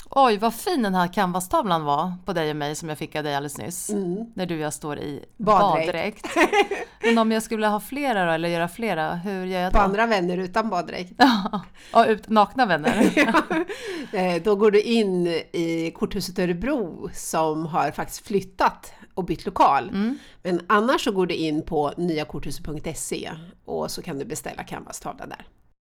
Oj, vad fin den här canvastavlan var på dig och mig som jag fick av dig alldeles nyss. När du och jag står i baddräkt. Men om jag skulle ha flera då, eller göra flera, hur gör jag då? På andra vänner utan baddräkt. Ja, nakna vänner. Då går du in i Korthuset Örebro som har faktiskt flyttat och bytt lokal. Men annars så går du in på nyakorthuset.se och så kan du beställa canvastavla där.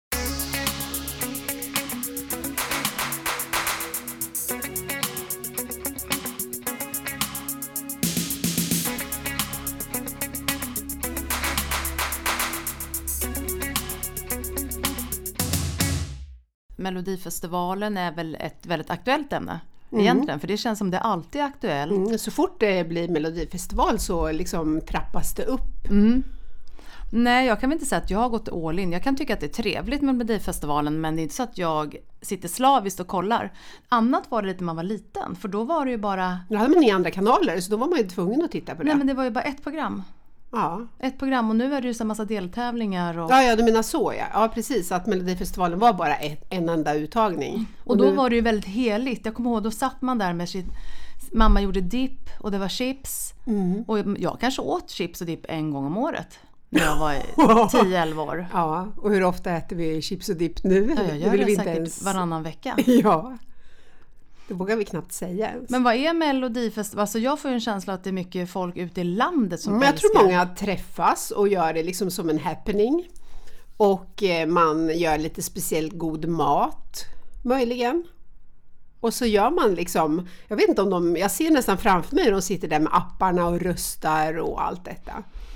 Melodifestivalen är väl ett väldigt aktuellt ämne egentligen, för det känns som det alltid är aktuellt. Så fort det blir Melodifestival så liksom trappas det upp. Nej, jag kan väl inte säga att jag har gått all in. Jag kan tycka att det är trevligt med Melodifestivalen, men det är inte så att jag sitter slaviskt och kollar. Annat var det lite när man var liten, för då var det ju bara... Då hade man inga andra kanaler, så då var man ju tvungen att titta på det. Nej, men det var ju bara ett program. Ja. Ett program, och nu är det ju så massa deltävlingar. Och... Ja, du menar så, ja. Ja, precis. Att Melodifestivalen var bara en enda uttagning. Och då var det ju väldigt heligt. Jag kommer ihåg, då satt man där med sin... Mamma gjorde dipp och det var chips. Och jag kanske åt chips och dipp en gång om året. När jag var 10-11 år. Ja, och hur ofta äter vi chips och dipp nu? Ja, jag gör det säkert varannan vecka. Ja, det vågar vi knappt säga ens. Men vad är Melodifestival? Alltså jag får ju en känsla att det är mycket folk ute i landet som Men jag tror många träffas och gör det liksom som en happening. Och man gör lite speciellt god mat, möjligen. Och så gör man liksom, jag vet inte om jag ser nästan framför mig hur de sitter där med apparna och röstar och allt detta.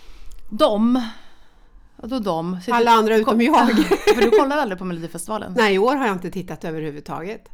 Alla andra utom jag. För du kollar aldrig på Melodifestivalen? Nej, i år har jag inte tittat överhuvudtaget.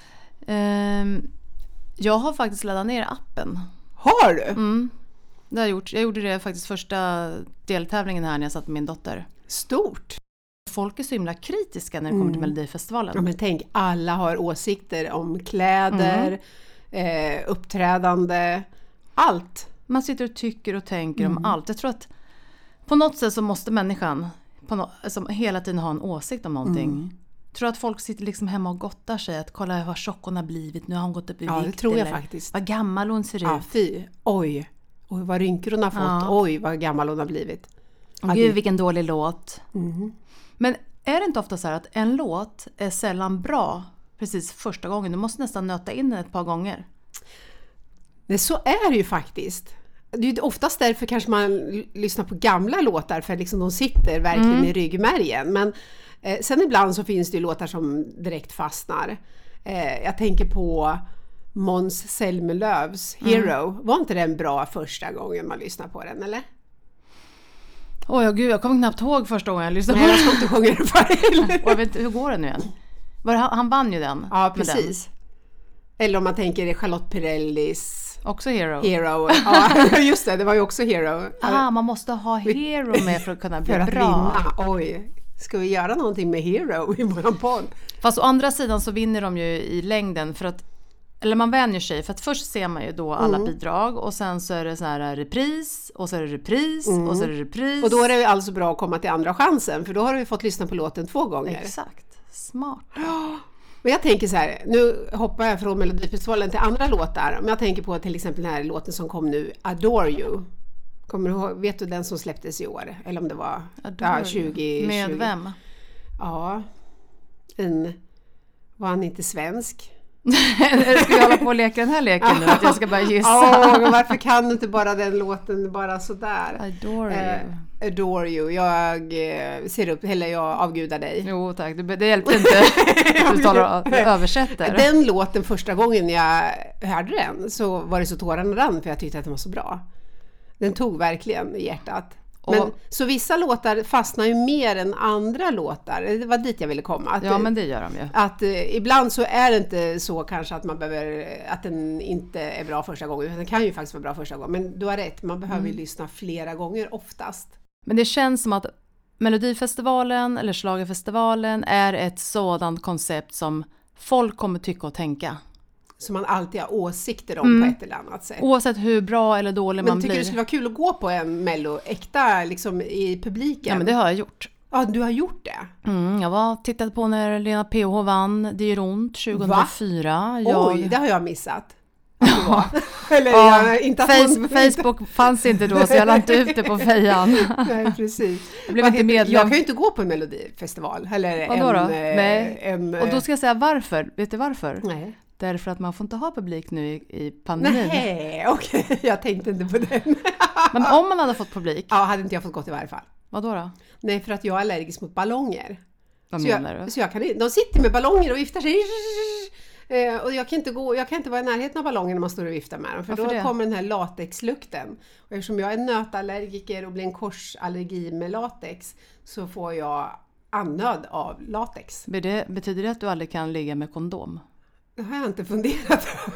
Jag har faktiskt laddat ner appen. Har du? Det har jag gjort. Jag gjorde det faktiskt första deltävlingen här när jag satt med min dotter. Stort. Folk är så himla kritiska när det kommer till Melodifestivalen. Ja, men tänk, alla har åsikter om kläder, uppträdande, allt. Man sitter och tycker och tänker om allt. Jag tror att på något sätt så måste människan som hela tiden ha en åsikt om någonting. Jag tror att folk sitter liksom hemma och gottar sig att kolla vad tjock hon har blivit. Nu har hon gått upp i vikt. Ja, det tror jag faktiskt. Vad gammal hon ser ut. Ja, fy. Oj, vad rynkor hon har fått. Ja. Oj, vad gammal hon har blivit. Gud, vilken dålig låt. Men är det inte ofta så här att en låt är sällan bra precis första gången? Du måste nästan nöta in den ett par gånger. Nej, så är det ju faktiskt. Det är ju oftast därför kanske man lyssnar på gamla låtar, för liksom de sitter verkligen i ryggmärgen. Men sen ibland så finns det ju låtar som direkt fastnar. Jag tänker på Måns Zelmerlöws Hero. Var inte den bra första gången man lyssnade på den, eller? Gud, jag kommer knappt ihåg första gången jag lyssnade på den. Jag ska inte sjunga den för. Och jag vet inte, hur går den nu igen? Han vann ju den. Ja, precis. Eller om man tänker Charlotte Perrellis. Också Hero. Ja, just det var ju också Hero. Man måste ha Hero med för att kunna bli bra. Vinna. Oj, ska vi göra någonting med Hero i våran podd? Fast å andra sidan så vinner de ju i längden för att, eller man vänjer sig, för att först ser man ju då alla bidrag och sen så är det så här repris och så är det repris och så är det repris. Och då är det alltså bra att komma till andra chansen, för då har vi fått lyssna på låten 2 gånger. Exakt, smart. Och jag tänker så här, nu hoppar jag från Melodifestivalen till andra låtar. Om jag tänker på till exempel den här låten som kom nu, Adore You. Kommer du ihåg, vet du den som släpptes i år? Eller om det var 20... Med 20. Vem? Ja, var han inte svensk? Ska jag hålla på och leka den här leken nu? Att jag ska bara gissa. Varför kan du inte bara den låten bara sådär? Adore you. Jag ser upp, eller jag avgudar dig. Jo tack, det hjälpte inte att du talar och översätter. Den låten första gången jag hörde den så var det så tårarna rann, för jag tyckte att den var så bra. Den tog verkligen i hjärtat. Men, så vissa låtar fastnar ju mer än andra låtar. Det var dit jag ville komma. Ja, men det gör de ju. Att ibland så är det inte så kanske att man behöver, att den inte är bra första gången. Den kan ju faktiskt vara bra första gången. Men du har rätt, man behöver ju lyssna flera gånger oftast. Men det känns som att Melodifestivalen eller Schlagerfestivalen är ett sådant koncept som folk kommer tycka och tänka. Som man alltid har åsikter om på ett eller annat sätt. Oavsett hur bra eller dålig man blir. Men tycker du det skulle vara kul att gå på en mello äkta liksom i publiken? Ja, men det har jag gjort. Ja, du har gjort det? Jag tittade på när Lena PH vann Det gör ont 2004. Oj, det har jag missat. Eller inte Facebook fanns inte då, så jag lade inte ut det på fejan. Nej, precis. Jag blev inte medlem. Jag kan ju inte gå på en melodifestival. Eller vadå då? Nej. Och då ska jag säga varför. Vet du varför? Nej. Därför att man får inte ha publik nu i pandemin. Nej, okej. Jag tänkte inte på den. Men om man hade fått publik? Ja, hade inte jag fått gått i varje fall. Vadå? Nej, för att jag är allergisk mot ballonger. Vad menar du? Så jag kan, de sitter med ballonger och viftar sig. Och jag kan inte vara i närheten av ballonger när man står och viftar med dem. För då kommer den här latexlukten. Och eftersom jag är nötallergiker och blir en korsallergi med latex, så får jag annöd av latex. Betyder det att du aldrig kan ligga med kondom? Det har jag inte funderat på.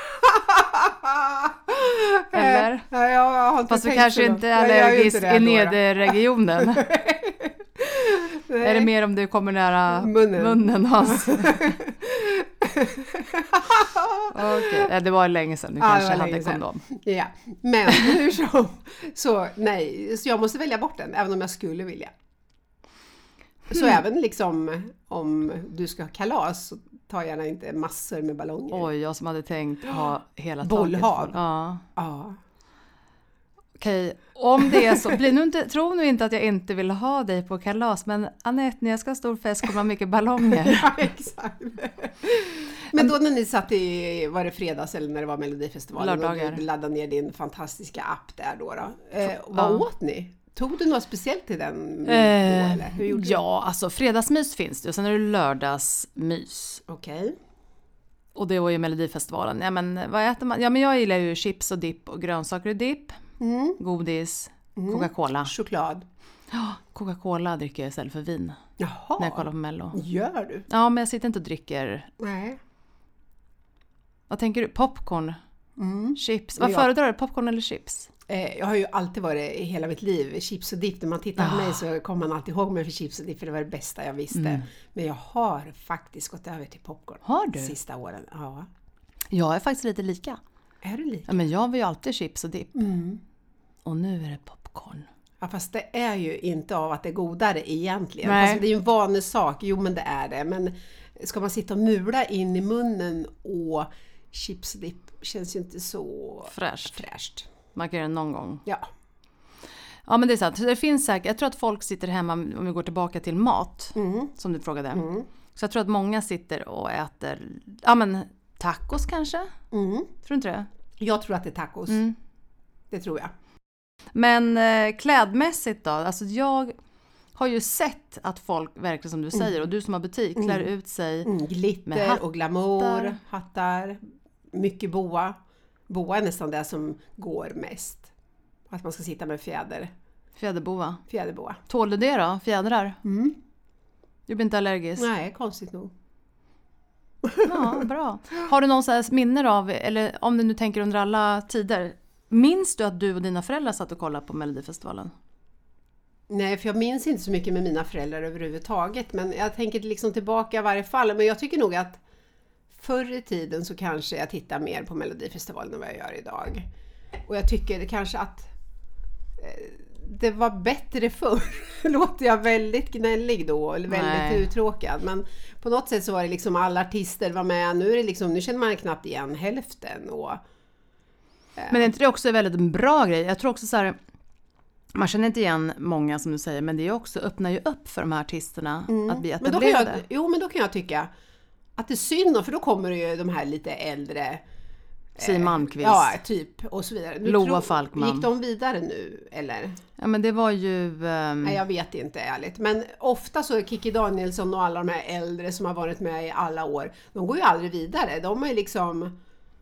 Eller? Jag har inte. Fast du kanske inte är allergisk i nederregionen. Är det mer om du kommer nära munnen hans? Okay. Det var länge sedan du kanske hade kondom. Ja, men hur så nej, så jag måste välja bort den även om jag skulle vilja. Så även liksom om du ska ha kalas, så ta gärna inte massor med ballonger. Oj, jag som hade tänkt ha hela bollhav. Ja. Okej, om det är så, tro nu inte att jag inte vill ha dig på kalas, men Anette, när jag ska ha stor fest kommer ha mycket ballonger. Ja, exakt. Men då när ni satt var det fredags eller när det var Melodifestivalen, lördagar, och du laddade ner din fantastiska app där då. Vad åt ni? Tog du något speciellt till den då, eller? Hur gjorde du? Alltså fredagsmys finns det och sen är det lördagsmys. Okej. Och det var ju Melodifestivalen. Ja, men vad äter man? Ja, men jag gillar ju chips och dipp och grönsaker och dipp. Godis, Coca-Cola. Choklad. Ja, Coca-Cola dricker jag istället för vin. Jaha. När jag kollar på Mello. Gör du? Ja, men jag sitter inte och dricker. Nej. Vad tänker du? Popcorn? Chips? Vad föredrar du? Popcorn eller chips? Jag har ju alltid varit i hela mitt liv chips och dipp. När man tittar på mig så kommer man alltid ihåg mig för chips och dipp, för det var det bästa jag visste. Men jag har faktiskt gått över till popcorn. Har du? Sista åren, ja. Jag är faktiskt lite lika. Är du lika? Ja, men jag var ju alltid chips och dipp. Och nu är det popcorn. Ja, fast det är ju inte av att det är godare egentligen. Nej. Alltså, det är ju en vanlig sak. Jo, men det är det. Men ska man sitta och mula in i munnen och chips och dipp känns ju inte så fräscht. Man kan göra det någon gång. Ja. Ja, men det är sant. Så det finns säkert, jag tror att folk sitter hemma, om vi går tillbaka till mat, som du frågade. Så jag tror att många sitter och äter, tacos kanske? Tror du inte det? Jag tror att det är tacos. Det tror jag. Men klädmässigt då? Alltså jag har ju sett att folk verkligen som du säger, och du som har butik klär ut sig glitter med och glamour, hattar, mycket boa. Boa är nästan det som går mest. Att man ska sitta med Fjäderboa. Fjäderboa. Tål du det då? Fjädrar? Du blir inte allergisk? Nej, konstigt nog. Ja, bra. Har du någon så här minne av, eller om du nu tänker under alla tider, minns du att du och dina föräldrar satt och kollade på Melodifestivalen? Nej, för jag minns inte så mycket med mina föräldrar överhuvudtaget. Men jag tänker liksom tillbaka i varje fall. Men jag tycker nog att förr i tiden så kanske jag tittar mer på Melodifestivalen än vad jag gör idag. Och jag tycker kanske att det var bättre förr. Låter jag väldigt gnällig då, eller väldigt uttråkad. Men på något sätt så var det liksom alla artister var med. Nu är det liksom, nu känner man knappt igen hälften. Men är inte det också en väldigt bra grej? Jag tror också så här, man känner inte igen många som du säger, men det är också, öppnar ju upp för de här artisterna att bli etablerade. Men då kan jag tycka att det är synd, för då kommer det ju de här lite äldre Siw Malmkvist. Ja, typ, och så vidare. Loa Falkman. Gick de vidare nu, eller? Ja, men det var ju... Nej, jag vet inte ärligt. Men ofta så är Kikki Danielsson och alla de här äldre som har varit med i alla år, de går ju aldrig vidare. De är liksom...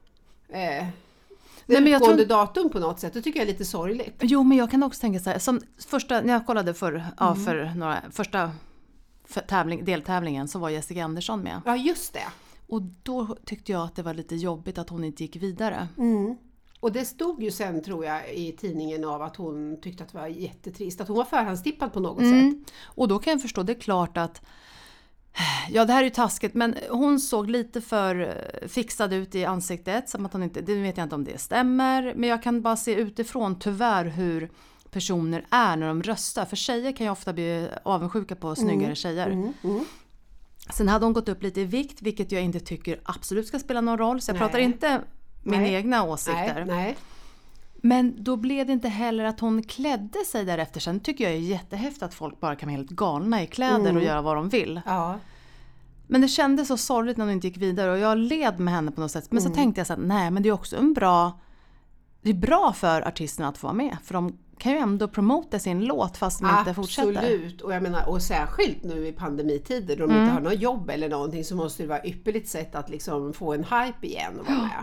utgående datum på något sätt. Det tycker jag är lite sorgligt. Jo, men jag kan också tänka så här, som första, när jag kollade första deltävlingen så var Jessica Andersson med. Ja, just det. Och då tyckte jag att det var lite jobbigt att hon inte gick vidare. Och det stod ju sen, tror jag, i tidningen av att hon tyckte att det var jättetrist. Att hon var förhandstippad på något sätt. Och då kan jag förstå, det är klart att ja, det här är ju taskigt, men hon såg lite för fixad ut i ansiktet, som att hon inte, det vet jag inte om det stämmer, men jag kan bara se utifrån tyvärr hur personer är när de röstar. För tjejer kan ju ofta bli avundsjuka på snyggare tjejer. Sen hade hon gått upp lite i vikt, vilket jag inte tycker absolut ska spela någon roll. Så jag pratar inte min egna åsikter. Nej. Men då blev det inte heller att hon klädde sig därefter. Sen tycker jag är jättehäftigt att folk bara kan vara helt galna i kläder och göra vad de vill. Ja. Men det kändes så sorgligt när hon inte gick vidare. Och jag led med henne på något sätt. Men så tänkte jag så att nej, men det är också det är bra för artisterna att få vara med. För de kan ju ändå promota sin låt fast de inte fortsätter. Absolut. Och jag menar, och särskilt nu i pandemitider då de inte har något jobb eller någonting, så måste det vara ypperligt sätt att liksom få en hype igen och vara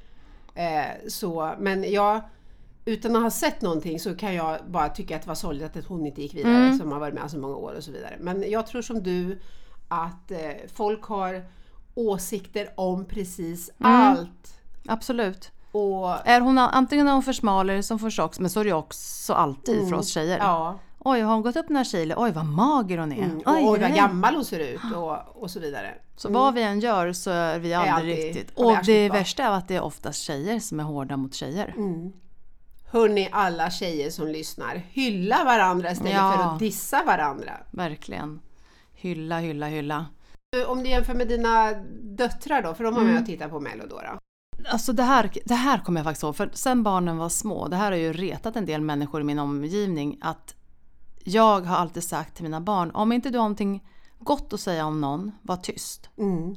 med. Men jag, utan att ha sett någonting, så kan jag bara tycka att det var sorgligt att hon inte gick vidare som har varit med så många år och så vidare. Men jag tror som du att folk har åsikter om precis allt. Absolut. Och är hon antingen är hon för smal eller som för tjock, men så är det också alltid för oss tjejer. Ja. Oj, har hon gått upp den här kilo? Oj, vad mager hon är. Oj, vad gammal hon ser ut och så vidare. Så vad vi än gör så är vi aldrig riktigt. Och det värsta är att det är oftast tjejer som är hårda mot tjejer. Hörrni, alla tjejer som lyssnar, hylla varandra istället för att dissa varandra. Verkligen. Hylla. Om du jämför med dina döttrar då, för de var med och tittar på Mello då. Alltså det här kommer jag faktiskt ihåg, för sen barnen var små, det här har ju retat en del människor i min omgivning, att jag har alltid sagt till mina barn, om inte du har någonting gott att säga om någon, var tyst.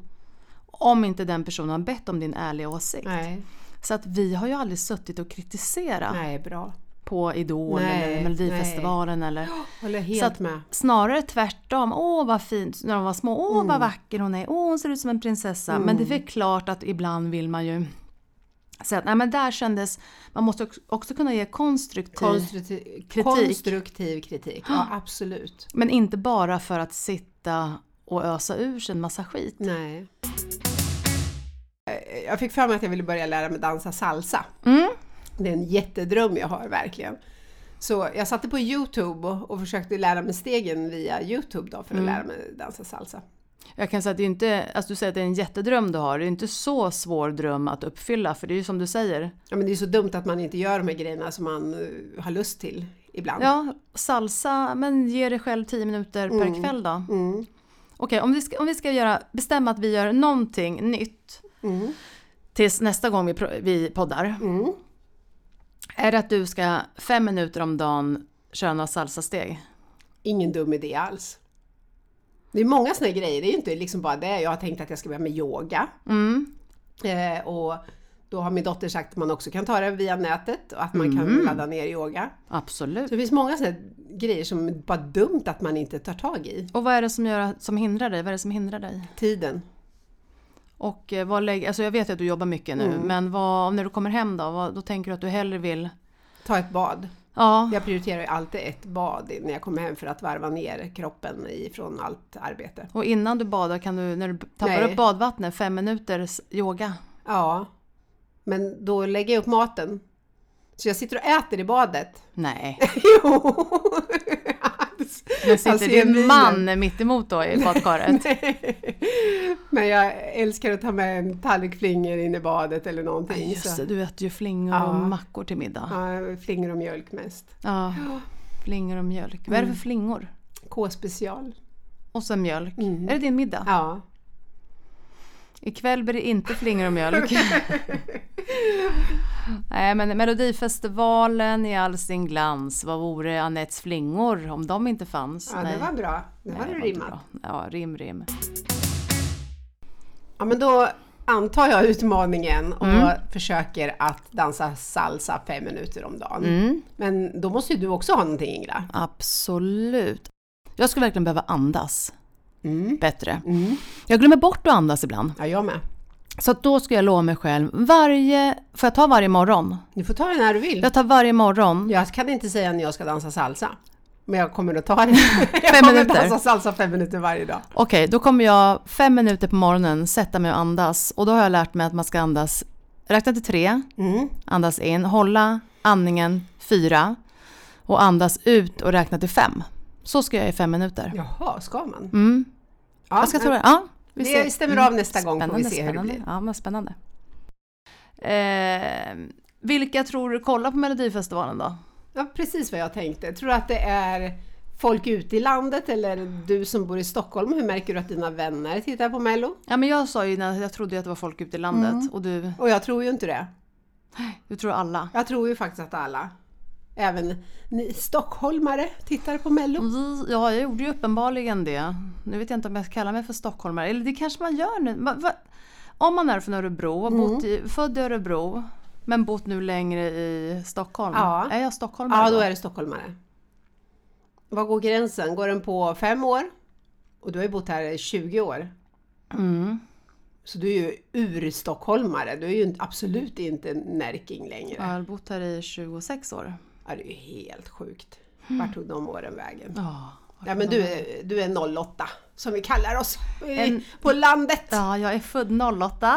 Om inte den personen har bett om din ärliga åsikt. Nej. Så att vi har ju aldrig suttit och kritiserat bra. På Idol eller Melodifestivalen. Eller. Håller helt så att med. Snarare tvärtom. Åh, vad fint. När de var små. Åh, vad vacker hon är. Åh, hon ser ut som en prinsessa. Men det är väl klart att ibland vill man ju säga att nej, men där kändes, man måste också kunna ge konstruktiv kritik. Ja, absolut. Men inte bara för att sitta och ösa ur sig en massa skit. Nej. Jag fick för mig att jag ville börja lära mig dansa salsa. Det är en jättedröm jag har verkligen. Så jag satte på YouTube och försökte lära mig stegen via YouTube då för att lära mig dansa salsa. Jag kan säga att det är inte, alltså du säger att det är en jättedröm du har. Det är inte så svår dröm att uppfylla, för det är ju som du säger. Ja, men det är så dumt att man inte gör de här grejerna som man har lust till ibland. Ja, salsa, men ge dig själv 10 minuter per kväll då. Okej, om vi ska bestämma att vi gör någonting nytt tills nästa gång vi poddar. Är det att du ska 5 minuter om dagen köra några salsa-steg? Ingen dum idé alls. Det är många såna grejer. Det är ju inte liksom bara det. Jag har tänkt att jag ska börja med yoga. Och då har min dotter sagt att man också kan ta det via nätet. Och att man kan ladda ner yoga. Absolut. Så det finns många såna grejer som är bara dumt att man inte tar tag i. Och vad är det som hindrar dig? Vad är det som hindrar dig? Tiden. Och alltså jag vet att du jobbar mycket nu. Men när du kommer hem då tänker du att du hellre vill ta ett bad. Ja. Jag prioriterar ju alltid ett bad när jag kommer hem för att varva ner kroppen ifrån allt arbete. Och innan du badar kan du, när du tappar upp badvattnet, 5 minuters yoga. Ja, men då lägger jag upp maten. Så jag sitter och äter i badet. Nej. Jo. Men sitter din man mitt emot då i badkaret? Men jag älskar att ta med en tallrik flingor in i badet eller någonting. Ja, just det, du äter ju flingor och mackor till middag. Ja, flingor och mjölk mest. Ja, flingor och mjölk. Vad är det för flingor? K-special. Och så mjölk. Är det din middag? Ja. Ikväll blir det inte flingor och mjölk. Nej, men Melodifestivalen i all sin glans. Vad vore Anettes flingor om de inte fanns? Ja, nej. Det var bra. Det var rimmat. Ja, rim. Ja, men då antar jag utmaningen och försöker att dansa salsa 5 minuter om dagen. Men då måste ju du också ha någonting, Ingela. Absolut. Jag skulle verkligen behöva andas bättre. Jag glömmer bort att andas ibland. Ja, jag med. Så att då ska jag lova mig själv får jag ta varje morgon? Du får ta den när du vill. Jag tar varje morgon. Jag kan inte säga när jag ska dansa salsa. Men jag kommer att ta det. 5 minuter. Dansa salsa 5 minuter varje dag. Okej, då kommer jag 5 minuter på morgonen sätta mig och andas. Och då har jag lärt mig att man ska andas, räkna till 3, andas in, hålla andningen 4 och andas ut och räkna till 5. Så ska jag i 5 minuter. Jaha, ska man? Ja, jag ska tro det. Ja, vi stämmer av nästa gång får vi se hur det blir. Ja, men spännande. Vilka tror du kollar på Melodifestivalen då? Ja, precis vad jag tänkte. Tror du att det är folk ute i landet eller du som bor i Stockholm? Hur märker du att dina vänner tittar på Mello? Ja, men jag sa ju när jag trodde att det var folk ute i landet. Och jag tror ju inte det. Du tror alla. Jag tror ju faktiskt att alla, även ni stockholmare, tittar på Mello. Ja, jag gjorde ju uppenbarligen det. Nu vet jag inte om jag kallar mig för stockholmare. Eller det kanske man gör nu. Om man är från Örebro och född i Örebro men bott nu längre i Stockholm. Ja. Är jag stockholmare? Ja, då är det stockholmare. Var går gränsen? Går den på 5 år? Och du har ju bott här i 20 år. Så du är ju ur-stockholmare. Du är ju absolut inte närking längre. Jag har bott här i 26 år. Ja, det är ju helt sjukt. Vart tog de åren vägen? Ja, men du är 08, som vi kallar oss på landet. Ja, jag är född 08.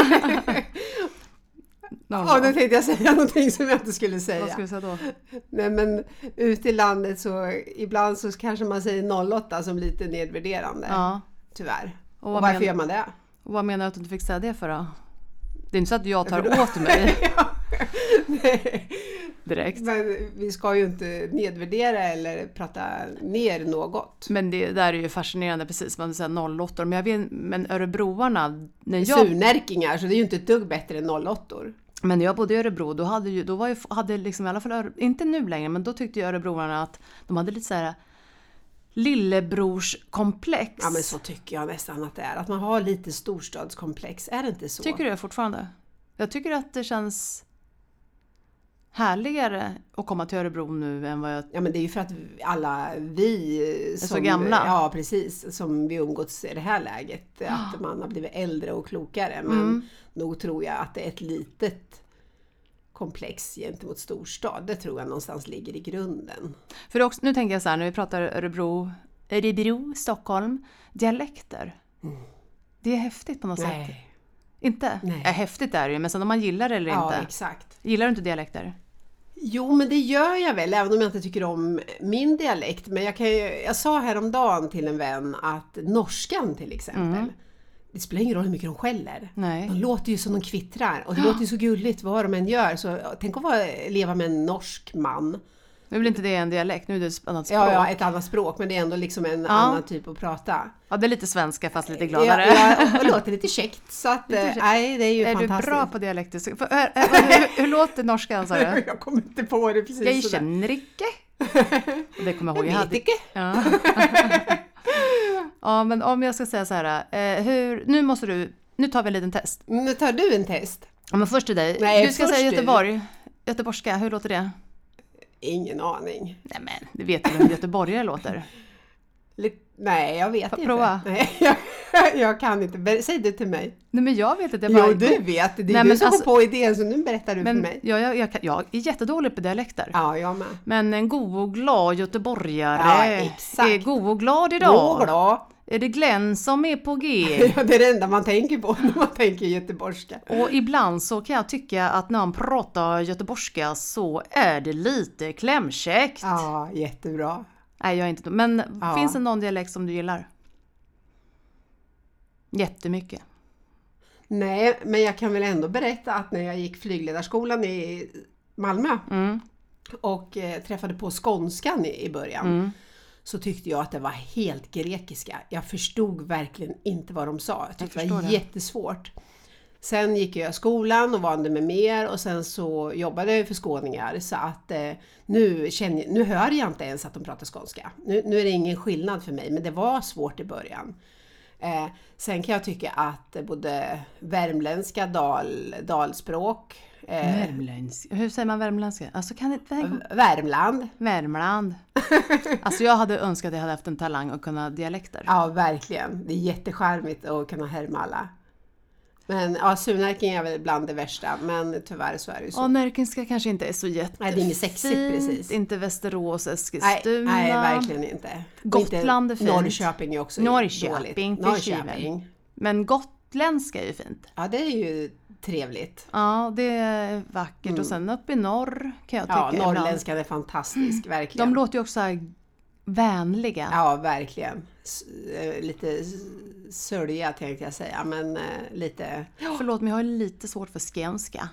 Ja, nu tänkte jag säga någonting som jag inte skulle säga. Vad ska vi säga då? Nej, men ute i landet så ibland så kanske man säger 08 som lite nedvärderande. Ja. Tyvärr. Och varför gör man det? Och vad menar du att du inte fick säga det för då? Det är inte så att jag tar åt mig. Nej. Direkt. Men vi ska ju inte nedvärdera eller prata ner något. Men det där är ju fascinerande, precis som man säger 08. Men Örebroarna... Surnärkingar, så det är ju inte ett dugg bättre än 08. Men när jag bodde i Örebro, då hade liksom i alla fall, inte nu längre, men då tyckte ju örebroarna att de hade lite så här lillebrorskomplex. Ja, men så tycker jag nästan att det är. Att man har lite storstadskomplex, är det inte så? Tycker du det fortfarande? Jag tycker att det känns härligare att komma till Örebro nu än vad jag... Ja, men det är ju för att alla vi är så gamla. Ja, precis. Som vi umgåtts i det här läget. Att man har blivit äldre och klokare. Men nog tror jag att det är ett litet komplex gentemot storstad. Det tror jag någonstans ligger i grunden. För också, nu tänker jag så här, när vi pratar Örebro, Stockholm, dialekter. Det är häftigt på något sätt. Inte? Nej. Häftigt är det ju, men sen om man gillar det eller inte. Ja, exakt. Gillar du inte dialekter? Jo, men det gör jag väl, även om jag inte tycker om min dialekt. Men jag sa häromdagen till en vän att norskan till exempel, det spelar ingen roll hur mycket de skäller. Nej. De låter ju som de kvittrar. Och det låter ju så gulligt vad de än gör. Så tänk att leva med en norsk man. Nu är väl inte det en dialekt, nu är det ett annat språk. Ja, ett annat språk, men det är ändå liksom en annan typ att prata. Ja, det är lite svenska fast lite gladare. Ja, och låter lite käckt. Så att, nej, det är ju fantastiskt. Är du bra på dialekter? Hur låter norskan, sa du? Jag kommer inte på det precis. Jag känner inte. Det kommer jag ihåg. Jag vet inte. Ja. Ja, men om jag ska säga så här. Nu tar vi en liten test. Nu tar du en test. Ja, men först till dig. Nej, du ska säga Göteborg. Göteborgska, hur låter det? Ingen aning. Nej, men du vet ju hur göteborgare låter. Nej, jag vet inte. Prova. Nej, jag kan inte. Säg det till mig. Nej, men jag vet inte. Jo, du vet. Det är du som kom på idén, så nu berättar du för mig. Jag är jättedålig på dialekter. Ja, jag med. Men en god och glad göteborgare. Ja, exakt. Är god och glad idag. God och glad. Är det Glenn som är på G? Ja, det är det enda man tänker på när man tänker göteborgska. Och ibland så kan jag tycka att när man pratar göteborgska så är det lite klämkäckt. Ja, jättebra. Nej, jag är inte. Men finns det någon dialekt som du gillar? Jättemycket. Nej, men jag kan väl ändå berätta att när jag gick flygledarskolan i Malmö och träffade på skånskan i början så tyckte jag att det var helt grekiska. Jag förstod verkligen inte vad de sa. Jag tyckte det var jättesvårt. Sen gick jag i skolan och vande mig mer och sen så jobbade jag för skåningar så att nu hör jag inte ens att de pratar skånska. Nu är det ingen skillnad för mig, men det var svårt i början. Sen kan jag tycka att både värmländska, dalspråk... Hur säger man värmländska? Alltså Värmland. Alltså jag hade önskat att jag hade haft en talang att kunna dialekter. Ja, verkligen. Det är jättecharmigt att kunna härma alla. Men surnärking är väl bland det värsta, men tyvärr så är det ju så. Och närkingska kanske inte är så jättefint. Nej, det är inget sexigt precis. Inte Västerås, Eskilstuna. Nej, verkligen inte. Gotland är fint. Norrköping är också Norrköping. Men gotländska är ju fint. Ja, det är ju trevligt. Ja, det är vackert. Och sen upp i norr kan jag tycka. Ja, norrländska är fantastisk, verkligen. De låter ju också här vänliga. Ja, verkligen. Lite sörja tänkte jag säga, men lite... Förlåt, men jag har lite svårt för skånska.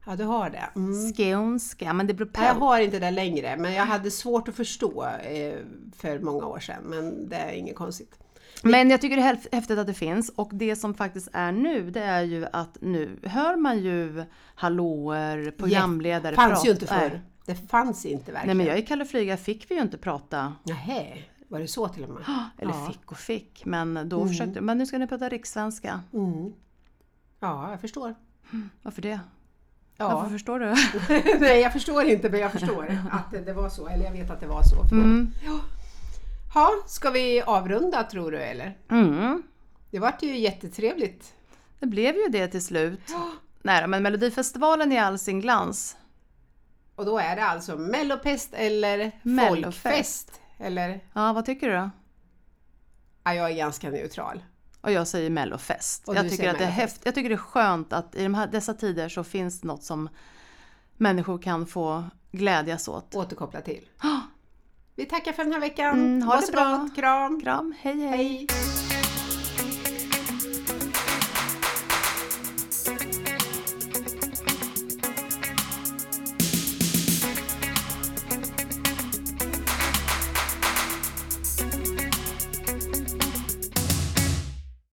Ja, du har det. Skånska, men det beror på. Jag har inte det längre, men jag hade svårt att förstå för många år sedan. Men det är inget konstigt. Men jag tycker det är häftigt att det finns. Och det som faktiskt är nu, det är ju att nu hör man ju hallåer, programledare prata. Det fanns ju inte förr. Det fanns inte verkligen. Nej, men jag i Kalle Flyga fick vi ju inte prata. Nähä, var det så till och med? Eller fick. Men då försökte, men nu ska ni prata rikssvenska. Ja, jag förstår. Varför det? Ja. Varför förstår du? Nej, jag förstår inte, men jag förstår att det var så. Eller jag vet att det var så. Ja, ska vi avrunda tror du, eller? Det var ju jättetrevligt. Det blev ju det till slut. Nej, men Melodifestivalen i all sin glans. Och då är det alltså Mellopest eller folkfest? Eller? Ja, vad tycker du då? Ja, jag är ganska neutral. Och jag säger Mellofest. Jag tycker att det är häftigt. Jag tycker det är skönt att i dessa tider så finns det något som människor kan få glädjas åt. Återkoppla till. Vi tackar för den här veckan. Ha det bra. Kram. Kram. Hej. Hej.